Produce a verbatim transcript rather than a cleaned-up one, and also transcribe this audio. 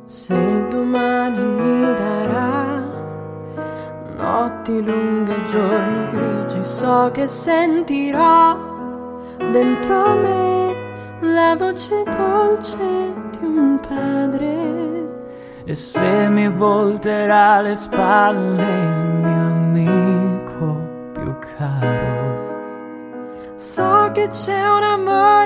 Se il domani mi darà notti lunghe e giorni grigi, so che sentirò dentro me la voce dolce di un padre. E se mi volterà alle spalle il mio amico più caro, so che c'è un amore